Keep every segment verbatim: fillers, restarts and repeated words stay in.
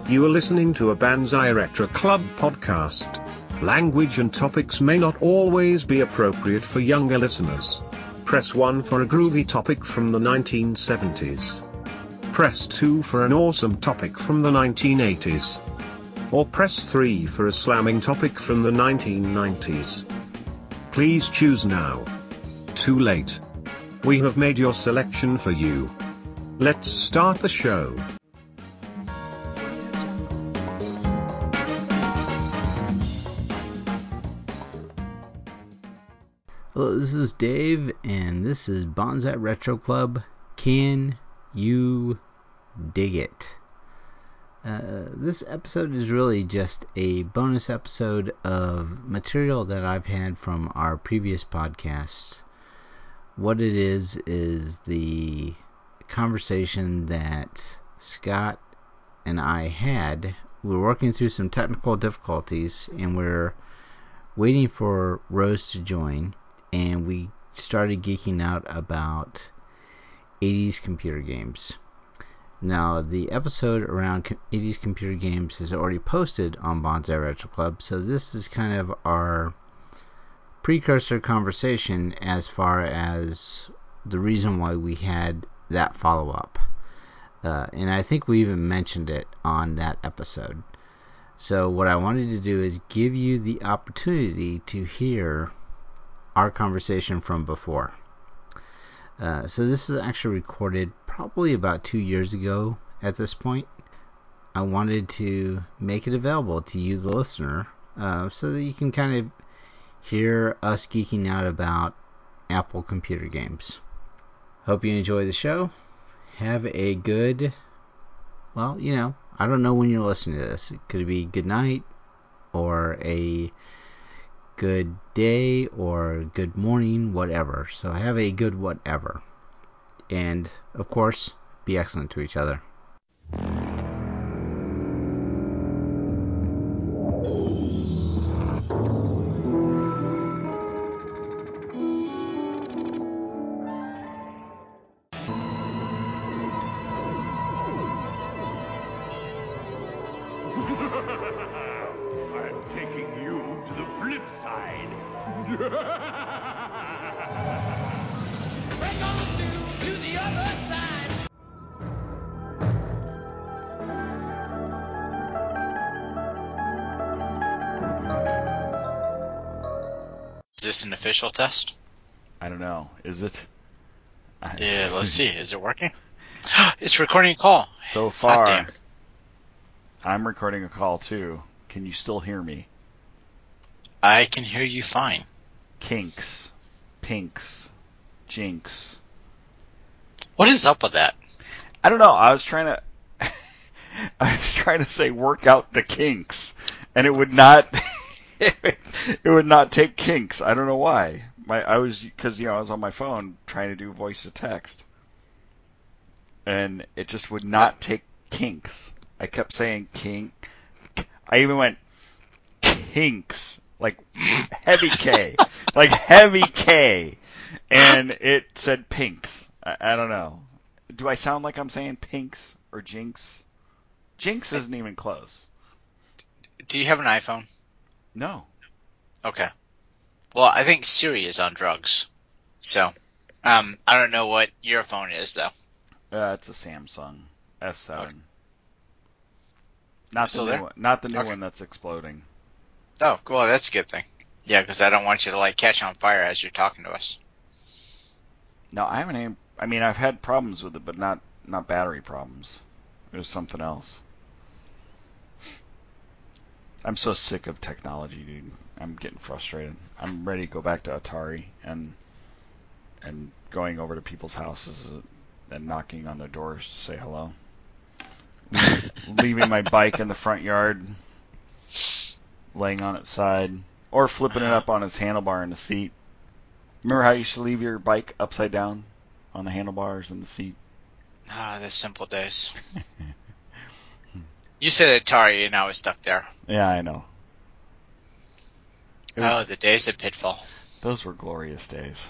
You are listening to a Banzai Retro Club podcast. Language and topics may not always be appropriate for younger listeners. Press one for a groovy topic from the nineteen seventies. Press two for an awesome topic from the nineteen eighties. Or press three for a slamming topic from the nineteen nineties. Please choose now. Too late. We have made your selection for you. Let's start the show. Hello, this is Dave, and this is Banzai Retro Club. Can you dig it? Uh, this episode is really just a bonus episode of material that I've had from our previous podcast. What it is, is the conversation that Scott and I had. We were working through some technical difficulties, and we're waiting for Rose to join, and we started geeking out about eighties computer games. Now, the episode around eighties computer games is already posted on Banzai Retro Club, so this is kind of our precursor conversation as far as the reason why we had that follow-up. Uh, and I think we even mentioned it on that episode. So what I wanted to do is give you the opportunity to hear our conversation from before. Uh, so this is actually recorded probably about two years ago at this point. I wanted to make it available to you, the listener, uh, so that you can kind of hear us geeking out about Apple computer games. Hope you enjoy the show. Have a good, well, you know, I don't know when you're listening to this. It could be good night, or a good day, or good morning, whatever. So have a good whatever. And, of course, be excellent to each other. I'm taking you to the flip side. Break on through to the other side. Is this an official test? I don't know. Is it? Yeah, let's see. Is it working? It's recording a call. So far, damn. I'm recording a call too. Can you still hear me? I can hear you fine. Kinks, pinks, jinx. What is up with that? I don't know. I was trying to, I was trying to say work out the kinks, and it would not, it would not take kinks. I don't know why. My I was because you know I was on my phone trying to do voice to text, and it just would not take kinks. I kept saying kink. I even went kinks, like heavy K, like heavy K, and it said pinks. I, I don't know. Do I sound like I'm saying pinks or jinx? Jinx isn't even close. Do you have an iPhone? No. Okay. Well, I think Siri is on drugs. So, um, I don't know what your phone is, though. Uh, it's a Samsung S seven. Okay. Not Still the new there? one. Not the new Okay. one that's exploding. Oh, well, that's a good thing. Yeah, because I don't want you to, like, catch on fire as you're talking to us. No, I haven't had, I mean, I've had problems with it, but not, not battery problems. It was something else. I'm so sick of technology, dude. I'm getting frustrated. I'm ready to go back to Atari and and going over to people's houses and knocking on their doors to say hello. Leaving my bike in the front yard, laying on its side, or flipping it up on its handlebar in the seat. Remember how you used to leave your bike upside down on the handlebars in the seat? Ah, the simple days. You said Atari, and I was stuck there. Yeah, I know. It was, oh, the days of Pitfall. Those were glorious days.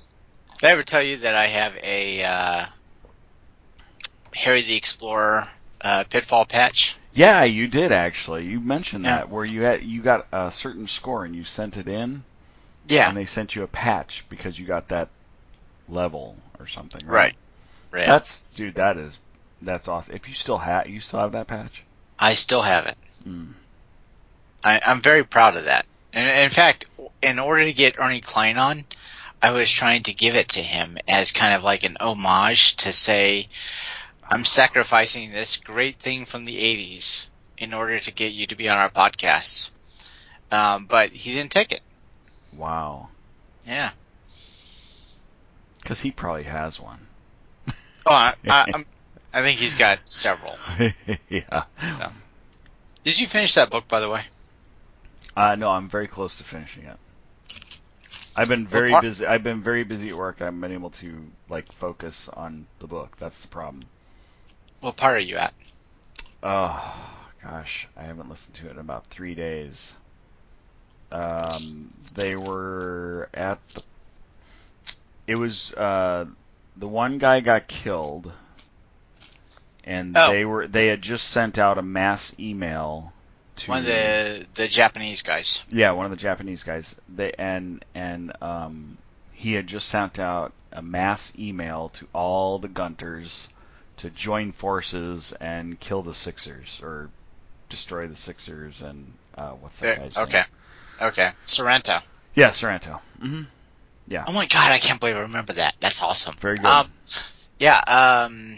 Did I ever tell you that I have a uh, Harry the Explorer uh, Pitfall patch. Yeah, you did actually. You mentioned Yeah. that where you had you got a certain score and you sent it in, Yeah. and they sent you a patch because you got that level or something, right? Right. Right. That's dude. That is that's awesome. If you still have you still have that patch. I still have it. Mm. I, I'm very proud of that. And in fact, in order to get Ernie Klein on, I was trying to give it to him as kind of like an homage to say, I'm sacrificing this great thing from the eighties in order to get you to be on our podcast. Um, but he didn't take it. Wow. Yeah. Because he probably has one. Oh, I, I, I'm, I think he's got several. Yeah. So. Did you finish that book, by the way? Uh, no, I'm very close to finishing it. I've been very part- busy. I've been very busy at work. I haven't been able to like focus on the book. That's the problem. What part are you at? Oh gosh, I haven't listened to it in about three days. Um, they were at the. It was uh, the one guy got killed, and Oh. they were they had just sent out a mass email to One of the the Japanese guys. yeah, one of the Japanese guys. They and and um, he had just sent out a mass email to all the Gunters to join forces and kill the Sixers or destroy the Sixers and uh, what's that There, guy's okay. name? Okay. Sorrento. Yeah, Sorrento. hmm Yeah, Oh my god, I can't believe I remember that. That's awesome. very good. Um, yeah, um,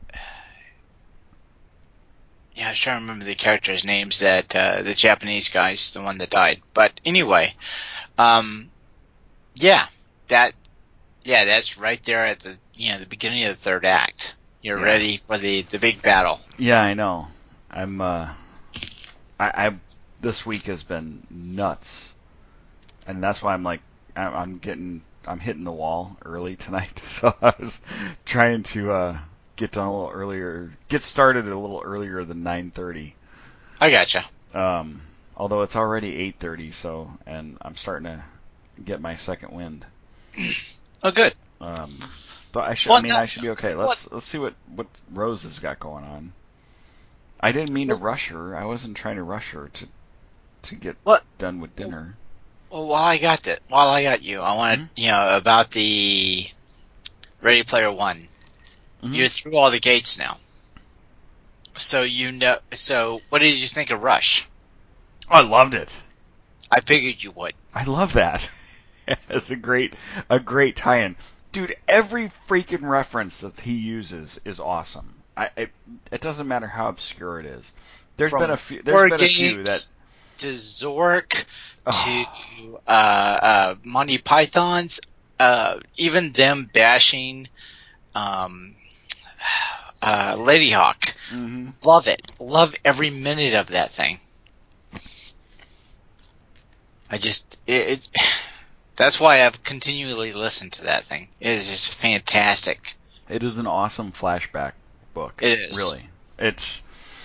yeah, I was trying to remember the characters' names that, uh, the Japanese guys, the one that died. But anyway, um, yeah, that, yeah, that's right there at the, you know, the beginning of the third act. You're Yeah. ready for the, the big battle. Yeah, I know. I'm. Uh, I, I this week has been nuts, and that's why I'm like I'm, I'm getting I'm hitting the wall early tonight. So I was trying to uh, get done a little earlier, get started a little earlier than nine thirty. I gotcha. Um, although it's already eight thirty, so and I'm starting to get my second wind. Oh, good. Um, so I should. Well, I mean, no, I should be okay. Let's let's see what what Rose has got going on. I didn't mean to Well- rush her. I wasn't trying to rush her to to get What? done with dinner. Well, while I got that, while I got you, I wanted, Mhm. you know, about the Ready Player One. Mhm. You're through all the gates now. So you know. So what did you think of Rush? I loved it. I figured you would. I love that. It's a great a great tie-in, dude. Every freaking reference that he uses is awesome. I it, it doesn't matter how obscure it is. There's From been a few. There's war been a few that games to Zork oh, to uh, uh, Monty Python's, uh, even them bashing um, uh, Lady Hawk. mhm. Love it. Love every minute of that thing. I just it, it that's why I've continually listened to that thing. It is just fantastic. It is an awesome flashback book. It is. Really. It's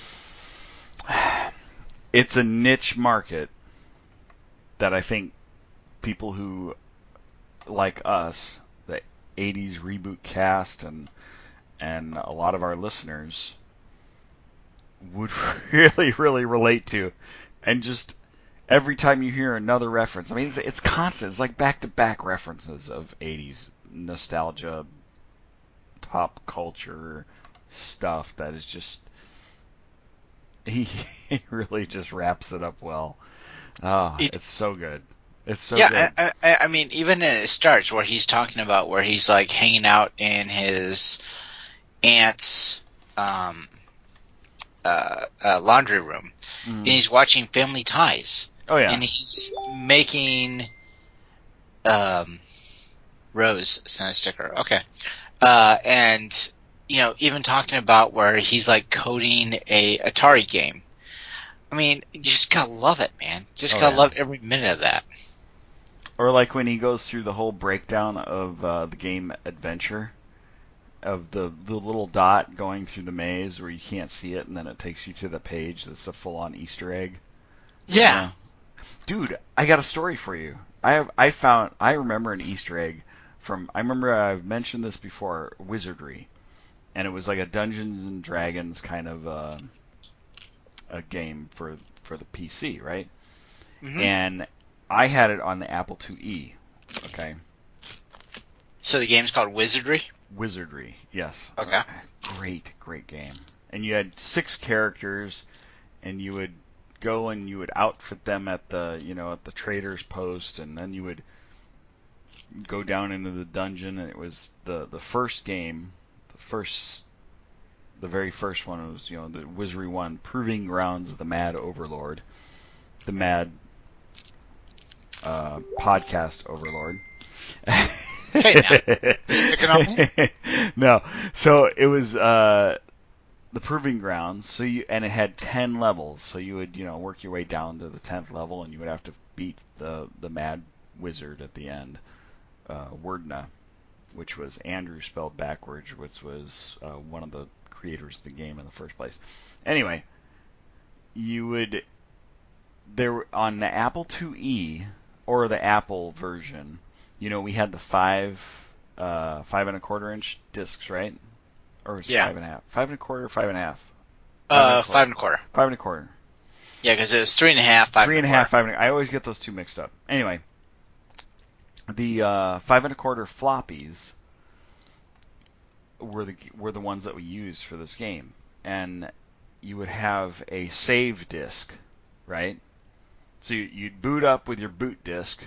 it's a niche market that I think people who like us, the eighties reboot cast and and a lot of our listeners would really really relate to, and just every time you hear another reference, I mean it's, it's constant. It's like back to back references of eighties nostalgia, pop culture stuff that is just he, he really just wraps it up well. Oh, It, it's so good. It's so yeah, good. I, I, I mean, even in it starts where he's talking about where he's like hanging out in his aunt's um, uh, uh, laundry room, Mm. and he's watching Family Ties, Oh yeah. and he's making um, Rose send a sticker. Okay, uh, and you know, even talking about where he's like coding a Atari game. I mean, you just gotta love it, man. Just Oh, gotta yeah. love every minute of that. Or like when he goes through the whole breakdown of uh, the game Adventure, of the, the little dot going through the maze where you can't see it, and then it takes you to the page that's a full-on Easter egg. Yeah. Uh, dude, I got a story for you. I have I found I remember an Easter egg from I remember I've mentioned this before, Wizardry. and it was like a Dungeons and Dragons kind of uh, a game for for the P C, right? Mm-hmm. And I had it on the Apple IIe. Okay. So the game's called Wizardry? Wizardry, yes. Okay. Great, great game. And you had six characters, and you would go and you would outfit them at the, you know, at the trader's post, and then you would go down into the dungeon, and it was the the first game, the first, the very first one was, you know, the Wizardry one, Proving Grounds of the Mad Overlord, the Mad uh, podcast Overlord. Hey, now. Picking on me? No. So it was uh, the Proving Grounds. So you and it had ten levels. So you would, you know, work your way down to the tenth level, and you would have to beat the the Mad Wizard at the end, uh, Wordna, which was Andrew spelled backwards, which was uh, one of the creators of the game in the first place. Anyway, you would there on the Apple IIe or the Apple version. You know, we had the five, uh, five and a quarter inch discs, right? Or was it Yeah. five and a half? Five and a quarter, five and a half. Uh, five and a quarter. Five and a quarter. Yeah, because it was three and a half, five Three and a and a half, quarter. five and a I always get those two mixed up. Anyway, the uh, five and a quarter floppies were the were the ones that we used for this game, and you would have a save disc, right? So you'd boot up with your boot disc.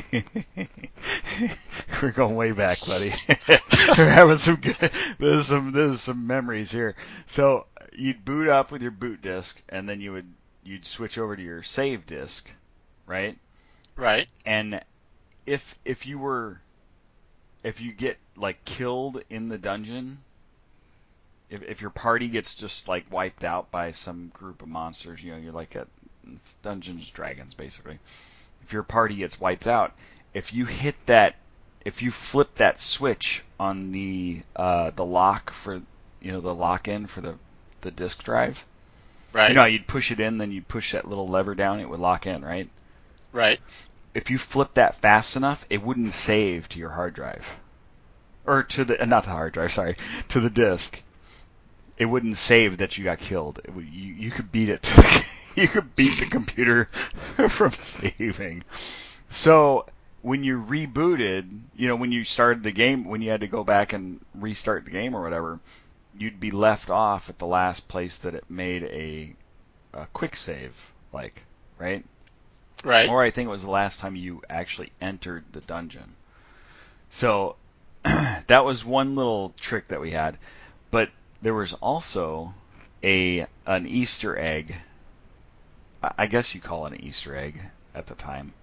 We're going way back, buddy. We're having some good. This is some this is some memories here. So you'd boot up with your boot disc, and then you would you'd switch over to your save disc, right? Right. And if if you were if you get like killed in the dungeon, if if your party gets just like wiped out by some group of monsters, you know, you're like at it's Dungeons and Dragons basically. If your party gets wiped out, if you hit that, if you flip that switch on the uh, the lock for, you know, the lock in for the the disk drive, Right. you know, you'd push it in, then you'd push that little lever down, it would lock in, right? Right. If you flip that fast enough, it wouldn't save to your hard drive, or to the uh, not the hard drive, sorry, to the disk. It wouldn't save that you got killed. It would, you you could beat it. To the, you could beat the computer from saving. So when you rebooted, you know, when you started the game, when you had to go back and restart the game or whatever, you'd be left off at the last place that it made a, a quick save, like, right? Right. Or I think it was the last time you actually entered the dungeon. So that was one little trick that we had. But there was also a an Easter egg. I guess you call it an Easter egg at the time.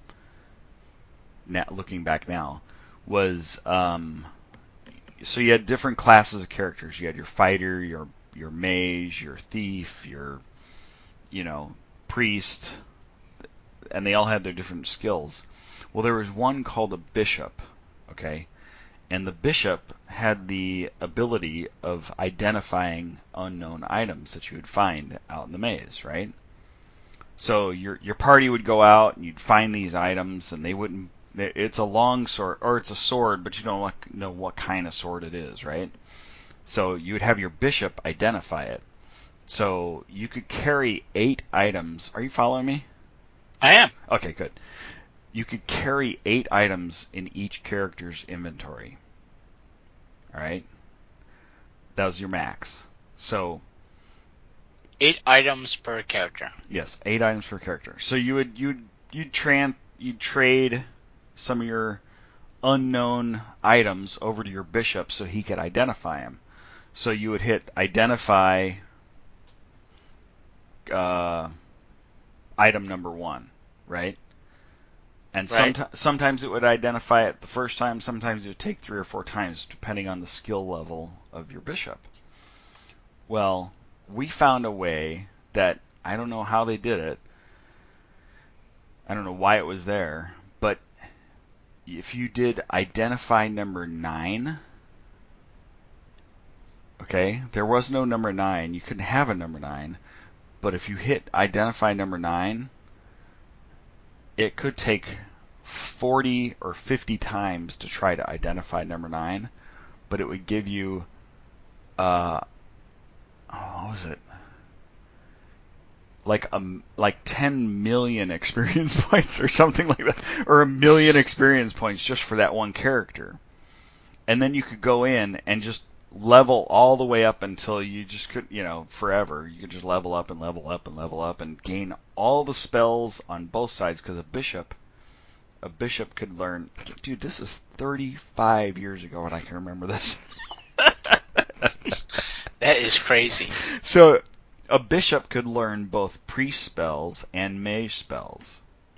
Now, looking back now, was um, so you had different classes of characters. You had your fighter, your your mage, your thief, your you know priest, and they all had their different skills. Well, there was one called a bishop. Okay. And the bishop had the ability of identifying unknown items that you would find out in the maze, right? So your your party would go out and you'd find these items, and they wouldn't. It's a long sword, or it's a sword, but you don't know what kind of sword it is, right? So you would have your bishop identify it. So you could carry eight items. Are you following me? I am. Okay, good. You could carry eight items in each character's inventory. All right, that was your max. So Eight items per character. yes, eight items per character. So you would you'd you'd tran you'd trade some of your unknown items over to your bishop so he could identify them. So you would hit identify uh, item number one, right? And Right. somet- sometimes it would identify it the first time, sometimes it would take three or four times, depending on the skill level of your bishop. Well, we found a way that, I don't know how they did it, I don't know why it was there, but if you did identify number nine, okay, there was no number nine, you couldn't have a number nine, but if you hit identify number nine, it could take forty or fifty times to try to identify number nine, but it would give you uh, oh, what was it? Like a, like ten million experience points or something like that, or a million experience points just for that one character. And then you could go in and just level all the way up until you just could, you know, forever. You could just level up and level up and level up and gain all the spells on both sides, because a bishop, a bishop could learn. Dude, this is thirty-five years ago, and I can remember this. That is crazy. So, a bishop could learn both priest spells and mage spells.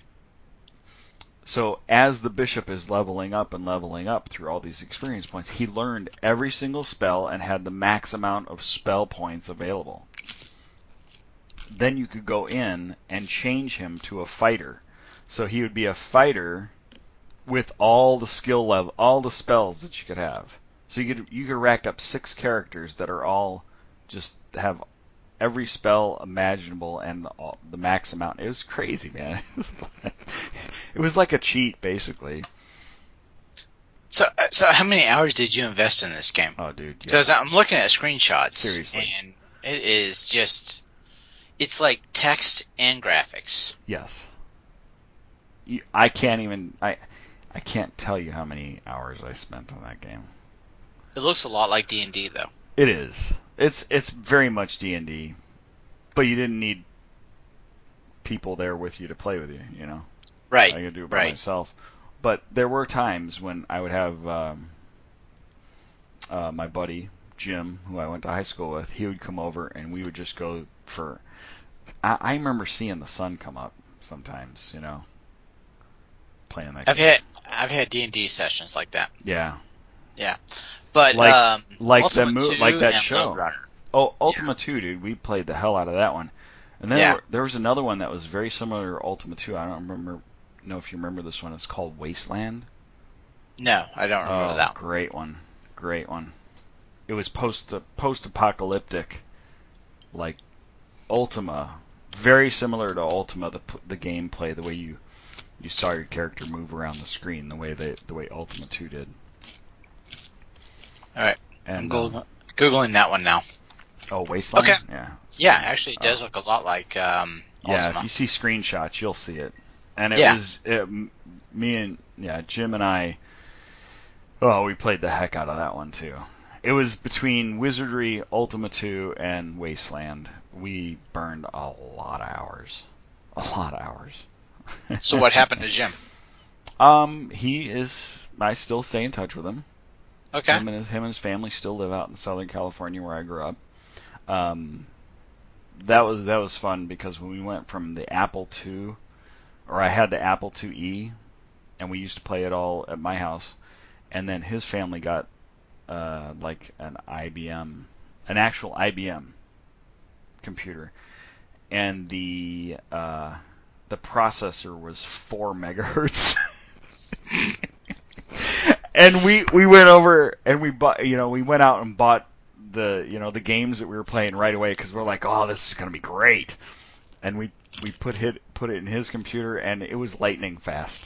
So as the bishop is leveling up and leveling up through all these experience points, he learned every single spell and had the max amount of spell points available. Then you could go in and change him to a fighter. So he would be a fighter with all the skill level, all the spells that you could have. So you could you could rack up six characters that are all just have every spell imaginable and the, the max amount. It was crazy, man. It was like a cheat, basically. So, so how many hours did you invest in this game? Oh, dude. Because Yeah. I'm looking at screenshots. Seriously. And it is just, it's like text and graphics. Yes. You, I can't even, I, I can't tell you how many hours I spent on that game. It looks a lot like D and D, though. It is. It's it's very much D and D, but you didn't need people there with you to play with you, you know. Right. I could do it by right. myself. But there were times when I would have um, uh, my buddy Jim, who I went to high school with. He would come over and we would just go for. I, I remember seeing the sun come up sometimes, you know, playing that I've game. had I've had D and D sessions like that. Yeah. Yeah. But Like um, like Ultima the mo- two like that and show. Lode Runner. Oh, Ultima two, dude, we played the hell out of that one. And then Yeah. there, there was another one that was very similar to Ultima two. I don't remember know if you remember this one. It's called Wasteland. No, I don't remember Oh, that one. great one. Great one. It was post post apocalyptic, like Ultima, very similar to Ultima, the the gameplay, the way you you saw your character move around the screen, the way they the way Ultima two did. All right. And I'm Googling, um, Googling that one now. Oh, Wasteland? Okay. Yeah. Yeah, actually, it does Oh. look a lot like um, Yeah, Ultima. if you see screenshots, you'll see it. And it Yeah. was it, me and yeah, Jim and I. Oh, we played the heck out of that one too. It was between Wizardry, Ultima two, and Wasteland. We burned a lot of hours. A lot of hours. So what happened to Jim? Um, he is. I still stay in touch with him. Okay. Him and his, him and his family still live out in Southern California, where I grew up. Um, that was that was fun because when we went from the Apple two, or I had the Apple two E, and we used to play it all at my house, and then his family got uh, like an I B M, an actual I B M computer, and the uh, the processor was four megahertz. And we, we went over and we bought, you know, we went out and bought the, you know, the games that we were playing right away because we're like, oh, this is gonna be great. And we we put hit put it in his computer and it was lightning fast.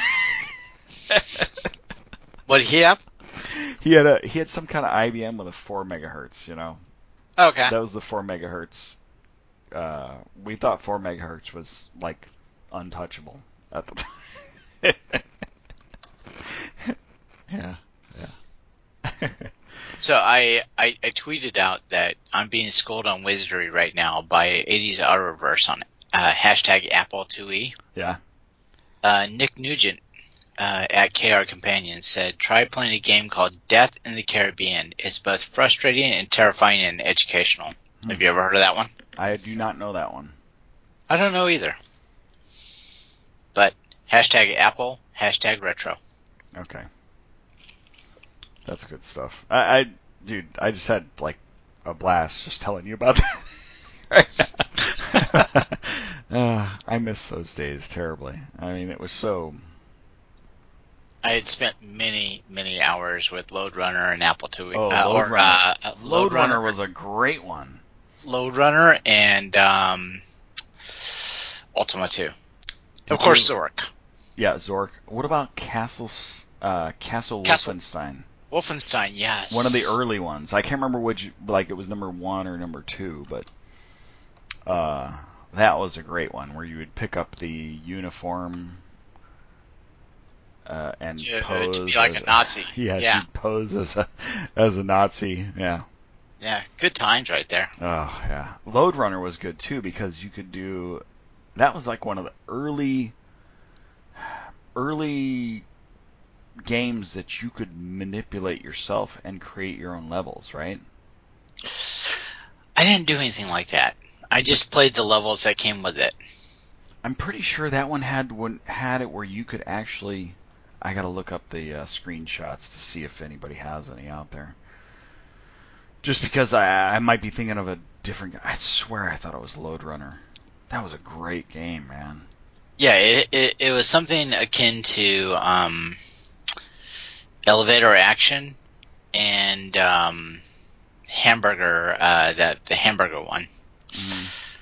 What did he have? He had a he had some kind of I B M with a four megahertz, you know. Okay. That was the four megahertz. Uh, we thought four megahertz was like untouchable at the time. Yeah, yeah. So I, I I tweeted out that I'm being schooled on Wizardry right now by eighties Autoreverse on uh, hashtag Apple two E. Yeah. Uh, Nick Nugent uh, at K R Companion said, try playing a game called Death in the Caribbean. It's both frustrating and terrifying and educational. Hmm. Have you ever heard of that one? I do not know that one. I don't know either. But hashtag Apple, hashtag retro. Okay. That's good stuff. I, I, dude, I just had like a blast just telling you about that. uh, I miss those days terribly. I mean, it was so. I had spent many, many hours with Lode Runner and Apple two E. Oh, uh, Lode or, Runner. Uh, Lode, Lode Runner, Runner was a great one. Lode Runner and um, Ultima two. Did Of course, you- Zork. Yeah, Zork. What about Castles, uh, Castle Castle- Wolfenstein? Wolfenstein, yes. One of the early ones. I can't remember which, like it was number one or number two, but uh, that was a great one where you would pick up the uniform uh, and to, pose to be like as, a Nazi. yeah, Yeah. she'd pose as a as a Nazi. Yeah. Yeah, good times right there. Oh yeah. Load Runner was good too because you could do. That was like one of the early early games that you could manipulate yourself and create your own levels, right? I didn't do anything like that. I just played the levels that came with it. I'm pretty sure that one had one had it where you could actually. I gotta look up the uh, screenshots to see if anybody has any out there. Just because I, I might be thinking of a different. I swear I thought it was Load Runner. That was a great game, man. Yeah, it it, it was something akin to um, Elevator Action and um, Hamburger, uh, that the Hamburger one. Mm-hmm.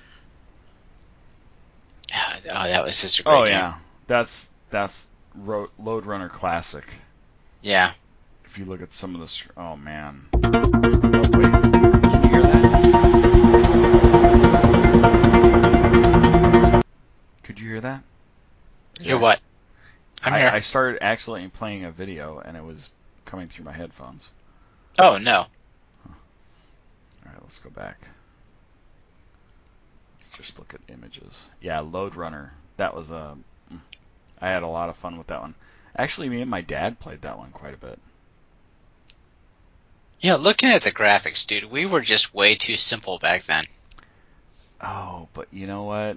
Oh, that was just a great Oh game. yeah, that's that's Ro- Load Runner Classic. Yeah. If you look at some of the, sc- oh man. Oh wait, can you hear that? Could you hear that? You're what? I'm I, here. I started accidentally playing a video and it was coming through my headphones. Oh, no. Huh. All right, let's go back. Let's just look at images. Yeah, Load Runner. That was a. Uh, I had a lot of fun with that one. Actually, me and my dad played that one quite a bit. You know, looking at the graphics, dude, we were just way too simple back then. Oh, but you know what?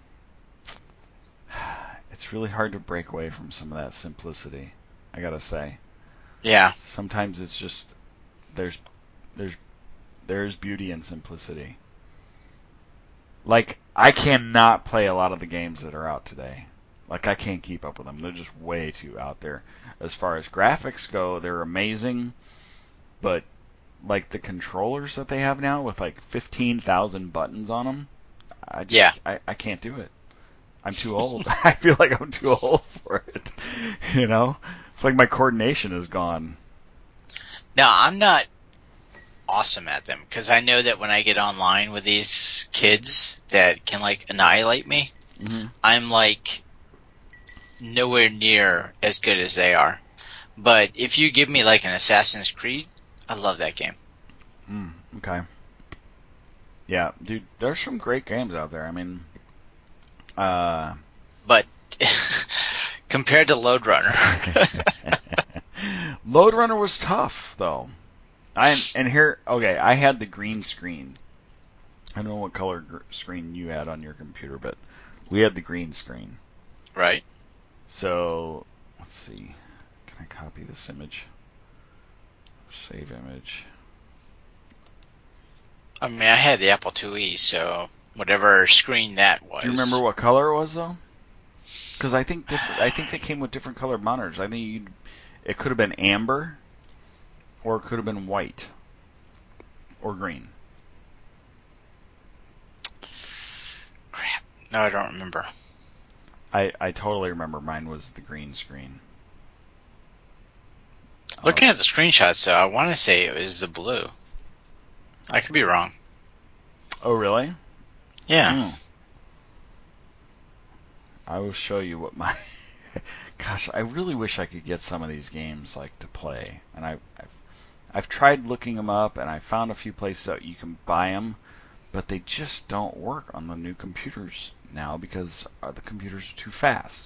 It's really hard to break away from some of that simplicity, I gotta say. Yeah. Sometimes it's just there's there's there's beauty in simplicity. Like I cannot play a lot of the games that are out today. Like I can't keep up with them. They're just way too out there. As far as graphics go, they're amazing, but like the controllers that they have now with like fifteen thousand buttons on them, I just Yeah. I, I can't do it. I'm too old. I feel like I'm too old for it. You know? It's like my coordination is gone. Now, I'm not awesome at them because I know that when I get online with these kids that can like annihilate me, Mm-hmm. I'm like nowhere near as good as they are. But if you give me like an Assassin's Creed, I love that game. Mm, okay. Yeah, dude, there's some great games out there. I mean, uh, But compared to Load Runner, Load Runner was tough though. I and here, okay, I had the green screen. I don't know what color gr- screen you had on your computer, but we had the green screen. right? So let's see. Can I copy this image? Save image. I mean, I had the Apple IIe, so whatever screen that was. Do you remember what color it was though? Because I think different. I think they came with different colored monitors. I think you'd, it could have been amber, or it could have been white, or green. Crap. No, I don't remember. I I totally remember mine was the green screen. Looking Uh, at the screenshots, though, I want to say it was the blue. I could be wrong. oh really? Yeah. Mm. I will show you what my. Gosh, I really wish I could get some of these games like to play, and I, I've, I've tried looking them up, and I found a few places that you can buy them, but they just don't work on the new computers now because uh, the computers are too fast.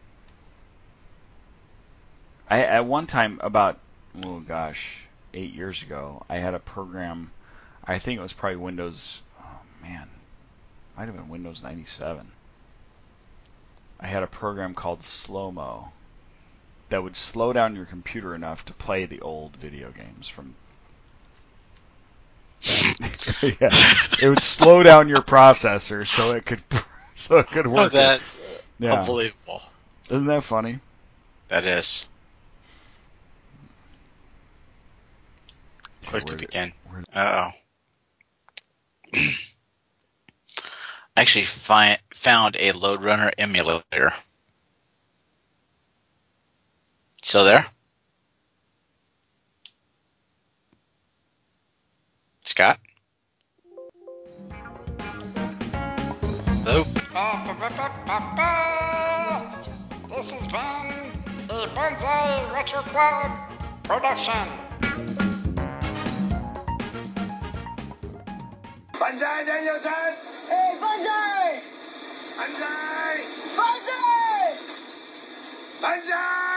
I at one time about oh gosh eight years ago, I had a program. I think it was probably Windows. Oh man, might have been Windows ninety-seven. I had a program called Slow-Mo that would slow down your computer enough to play the old video games from. Yeah, it would slow down your processor so it could so it could work. Oh, that yeah. unbelievable. Isn't that funny? That is. Click Okay, to begin. Where, Uh oh. Actually, fi- found a Load Runner emulator. Still there? Scott? Hello? This has been a Bonsai Retro Club production. Banzai, Danielson! Hey, Banzai! Banzai! Banzai! Banzai!